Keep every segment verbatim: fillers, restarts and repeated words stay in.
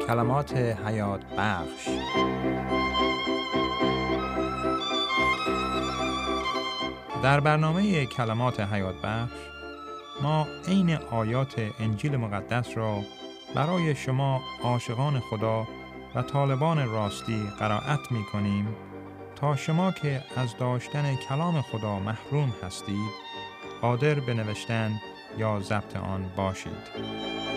کلمات حیات بخش. در برنامه کلمات حیات بخش ما عین آیات انجیل مقدس را برای شما عاشقان خدا و طالبان راستی قرائت می کنیم تا شما که از داشتن کلام خدا محروم هستید قادر به نوشتن یا ضبط آن باشید.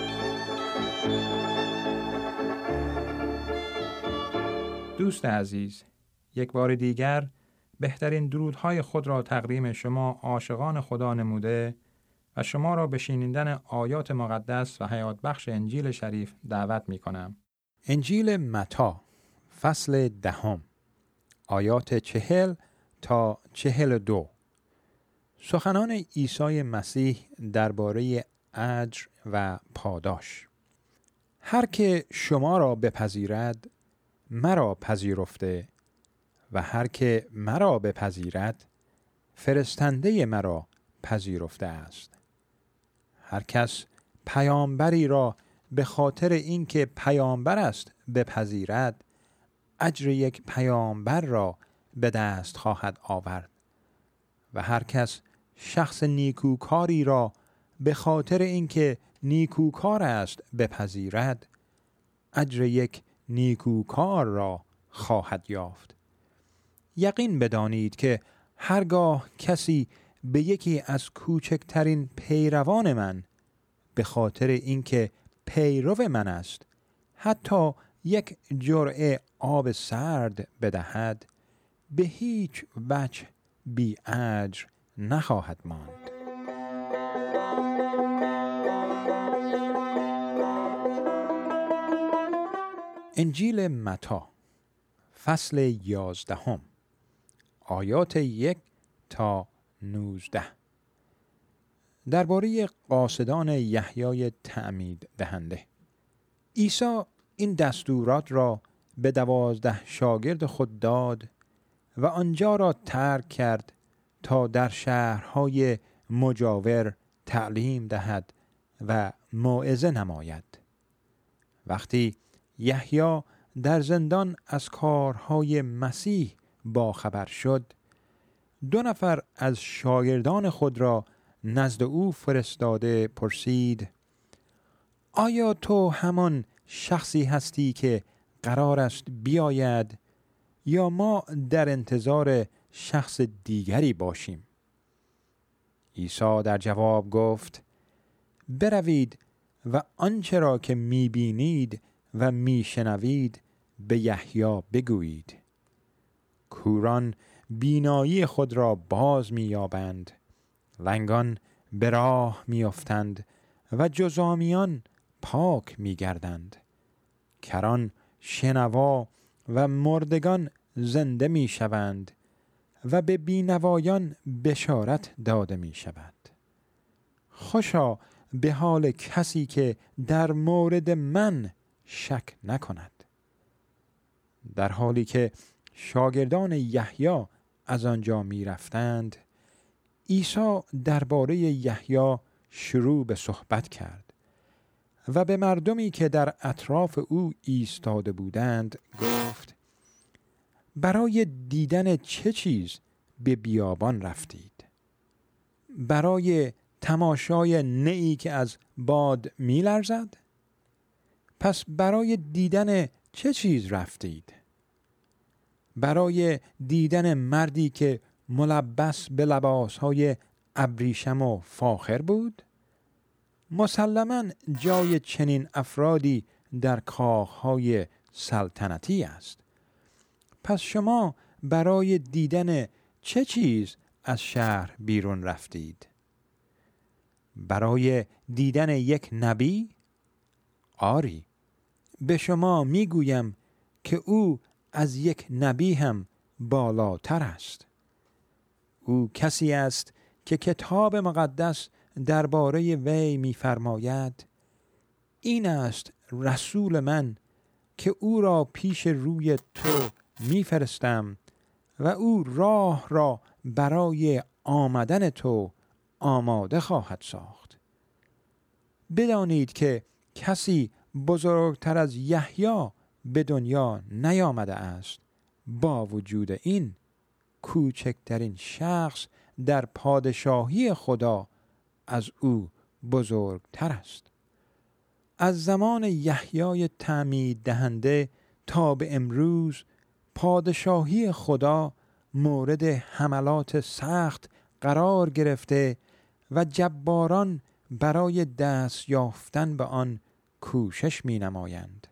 دوست عزیز، یک بار دیگر بهترین درودهای خود را تقدیم شما عاشقان خدا نموده و شما را به شنیدن آیات مقدس و حیات بخش انجیل شریف دعوت می کنم. انجیل متی فصل دهم آیات چهل تا چهل و دو. سخنان عیسی مسیح درباره اجر و پاداش. هر که شما را بپذیرد مرا پذیرفته و هر که مرا بپذیرد فرستنده مرا پذیرفته است. هر کس پیامبری را به خاطر اینکه پیامبر است بپذیرد اجر یک پیامبر را به دست خواهد آورد و هر کس شخص نیکوکاری را به خاطر اینکه نیکوکار است بپذیرد اجر یک نیکوکار را خواهد یافت. یقین بدانید که هرگاه کسی به یکی از کوچکترین پیروان من به خاطر اینکه پیرو من است حتی یک جرعه آب سرد بدهد به هیچ وجه بی اجر نخواهد ماند. انجیل متی فصل یازدهم آیات یک تا نوزده. درباره قاصدان یحیای تعمید دهنده. عیسی این دستورات را به دوازده شاگرد خود داد و آنجا را ترک کرد تا در شهرهای مجاور تعلیم دهد و موعظه نماید. وقتی یحیی در زندان از کارهای مسیح باخبر شد دو نفر از شاگردان خود را نزد او فرستاده پرسید: آیا تو همان شخصی هستی که قرار است بیاید یا ما در انتظار شخص دیگری باشیم؟ عیسی در جواب گفت: بروید و آنچه را که می‌بینید و میشنوید به یحیی بگویید. کوران بینایی خود را باز می‌یابند، لنگان به راه می‌افتند و جزامیان پاک می‌گردند. کران شنوا و مردگان زنده می‌شوند و به بینوایان بشارت داده می‌شود. خوشا به حال کسی که در مورد من شک نکند. در حالی که شاگردان یحیی از آنجا می رفتند عیسی درباره یحیی شروع به صحبت کرد و به مردمی که در اطراف او ایستاده بودند گفت: برای دیدن چه چیز به بیابان رفتید؟ برای تماشای نئی که از باد می لرزد؟ پس برای دیدن چه چیز رفتید؟ برای دیدن مردی که ملبس به لباسهای ابریشم و فاخر بود؟ مسلماً جای چنین افرادی در کاخهای سلطنتی است. پس شما برای دیدن چه چیز از شهر بیرون رفتید؟ برای دیدن یک نبی؟ آری، به شما میگویم که او از یک نبی هم بالاتر است. او کسی است که کتاب مقدس درباره وی می‌فرماید: این است رسول من که او را پیش روی تو می‌فرستم و او راه را برای آمدن تو آماده خواهد ساخت. بدانید که کسی بزرگتر از یحیی به دنیا نیامده است. با وجود این کوچکترین شخص در پادشاهی خدا از او بزرگتر است. از زمان یحیی تعمید دهنده تا به امروز پادشاهی خدا مورد حملات سخت قرار گرفته و جباران برای دست یافتن به آن کوشش می نمایند.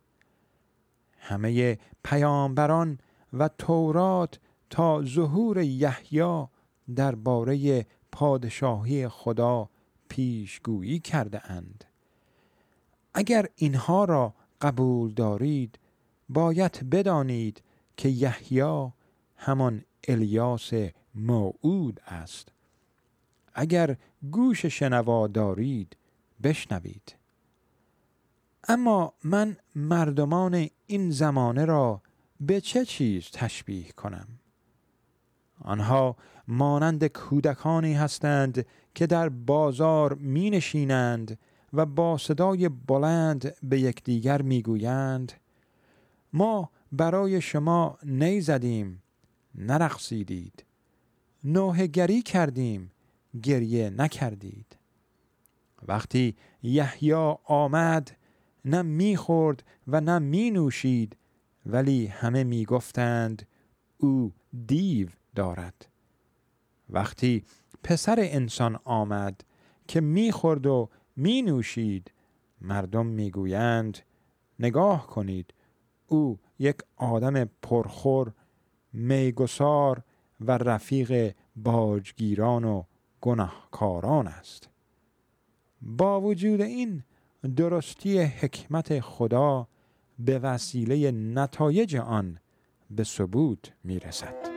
همه پیامبران و تورات تا ظهور یحیی درباره پادشاهی خدا پیشگویی کرده اند. اگر اینها را قبول دارید، باید بدانید که یحیی همان الیاس موعود است. اگر گوش شنوا دارید، بشنوید. اما من مردمان این زمانه را به چه چیز تشبیه کنم؟ آنها مانند کودکانی هستند که در بازار می نشینند و با صدای بلند به یکدیگر می گویند ما برای شما نی زدیم، نرقصیدید، نوحه گری کردیم، گریه نکردید. وقتی یحیی آمد، نه می خورد و نه می نوشید، ولی همه می گفتند او دیو دارد. وقتی پسر انسان آمد که می خورد و می نوشید، مردم می گویند نگاه کنید، او یک آدم پرخور، میگسار و رفیق باجگیران و گناهکاران است. با وجود این درستی حکمت خدا به وسیله نتایج آن به ثبوت می رسد.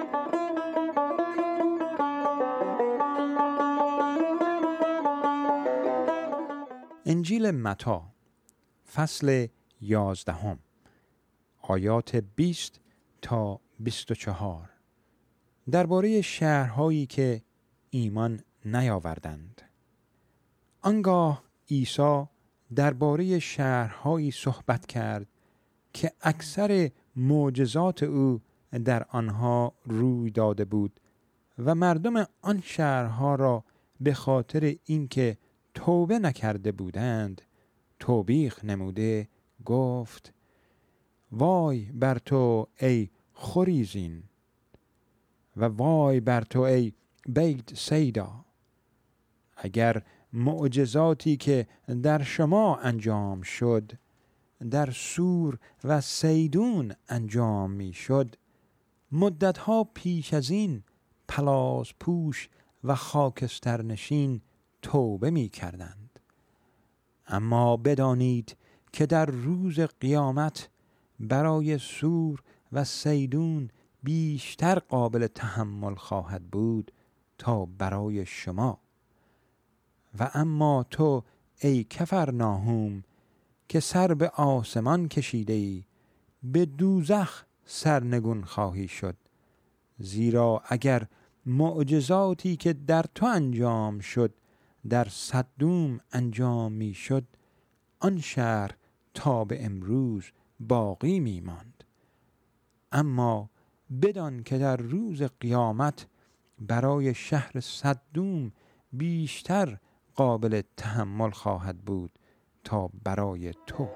انجیل متی فصل یازدهم آیات بیست تا بیست و چهار درباره شهرهایی که ایمان نیاوردند. آنگاه عیسی درباره شهرهایی صحبت کرد که اکثر معجزات او در آنها روی داده بود و مردم آن شهرها را به خاطر اینکه توبه نکرده بودند توبیخ نموده گفت وای بر تو ای خوریزین و وای بر تو ای بیت سیدا. اگر معجزاتی که در شما انجام شد در سور و سیدون انجام می شد، مدتها پیش از این پلاس پوش و خاکسترنشین توبه می کردند. اما بدانید که در روز قیامت برای سور و سیدون بیشتر قابل تحمل خواهد بود تا برای شما. و اما تو ای کفرناهوم که سر به آسمان کشیده ای، به دوزخ سرنگون خواهی شد. زیرا اگر معجزاتی که در تو انجام شد در صدوم انجام می شد، آن شهر تا به امروز باقی می ماند. اما بدان که در روز قیامت برای شهر صدوم بیشتر قابل تحمل خواهد بود تا برای تو.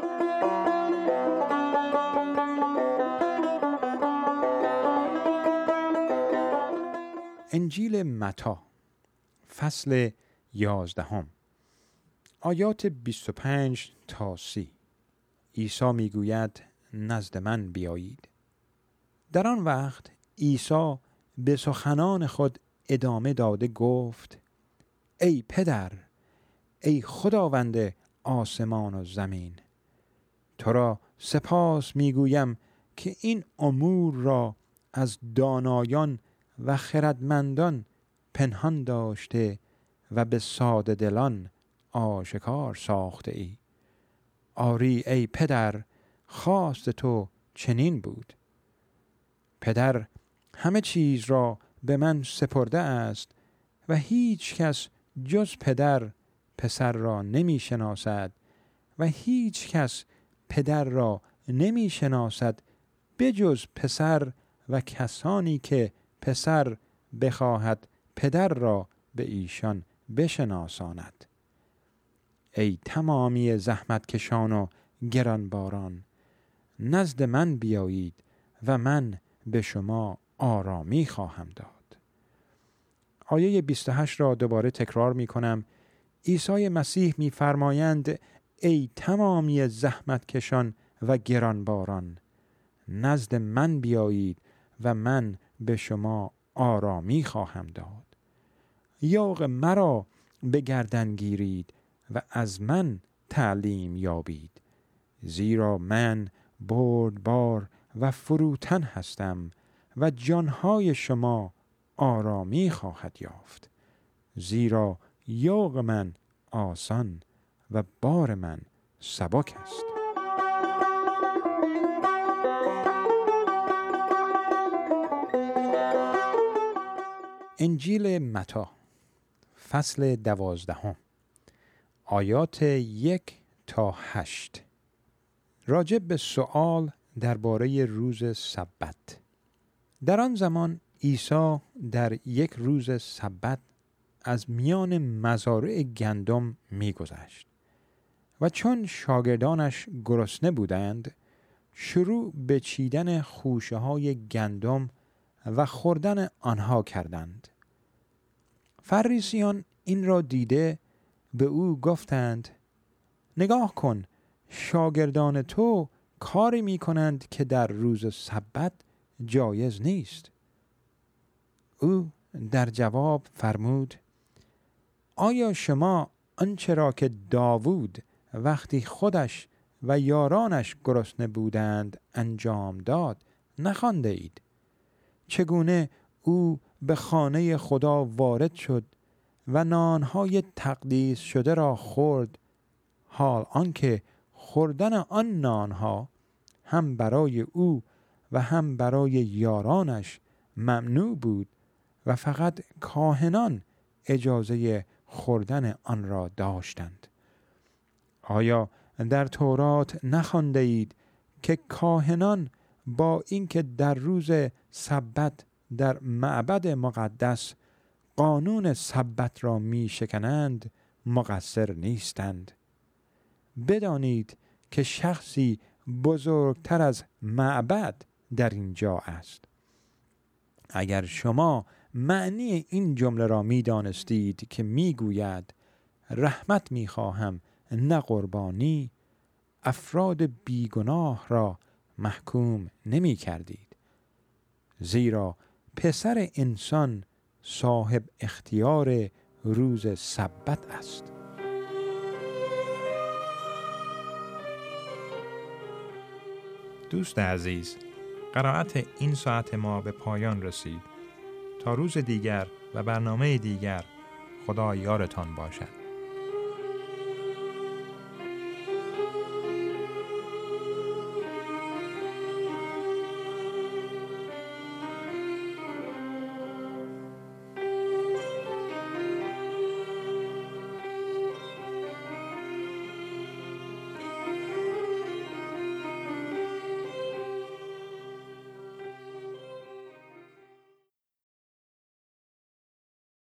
انجیل متی فصل یازدهم آیات بیست و پنج تا سی عیسی میگوید نزد من بیایید. در آن وقت عیسی به سخنان خود ادامه داده گفت ای پدر، ای خداوند آسمان و زمین، تو را سپاس میگویم که این امور را از دانایان و خردمندان پنهان داشته و به ساده دلان آشکار ساخته ای. آری ای پدر، خواست تو چنین بود. پدر همه چیز را به من سپرده است و هیچ کس جز پدر پسر را نمی شناسد و هیچ کس پدر را نمی شناسد بجز پسر و کسانی که پسر بخواهد پدر را به ایشان بشناساند. ای تمامی زحمت کشان و گرانباران، نزد من بیایید و من به شما آرامی خواهم داد. آیه بیست و هشت را دوباره تکرار می کنم. عیسی مسیح می فرمایند ای تمامی زحمت کشان و گرانباران، نزد من بیایید و من به شما آرامی خواهم داد. یوغ مرا به گردن گیرید و از من تعلیم یابید، زیرا من بردبار و فروتن هستم و جانهای شما آرامی خواهد یافت، زیرا یوغ من آسان و بار من سبک است. انجیل متی فصل دوازدهم آیات یک تا هشت راجع به سؤال درباره روز سبت. در آن زمان عیسی در یک روز سبت از میان مزارع گندم می‌گذشت و چون شاگردانش گرسنه بودند شروع به چیدن خوشه های گندم و خوردن آنها کردند. فریسیان این را دیده به او گفتند نگاه کن، شاگردان تو کاری می کنند که در روز سبت جایز نیست. او در جواب فرمود آیا شما آنچه را که داوود وقتی خودش و یارانش گرسنه بودند انجام داد نخوانده اید؟ چگونه او به خانه خدا وارد شد و نانهای تقدیس شده را خورد، حال آنکه خوردن آن نانها هم برای او و هم برای یارانش ممنوع بود و فقط کاهنان اجازه خوردن آن را داشتند. آیا در تورات نخوانده اید که کاهنان با اینکه در روز سبت در معبد مقدس قانون سبت را می شکنند مقصر نیستند؟ بدانید که شخصی بزرگتر از معبد در اینجا است. اگر شما معنی این جمله را می دانستید که می گوید رحمت می خواهم نه قربانی، افراد بیگناه را محکوم نمی کردید، زیرا پسر انسان صاحب اختیار روز سبت است. دوست عزیز، قرائت این ساعت ما به پایان رسید. تا روز دیگر و برنامه دیگر، خدا یارتان باشد.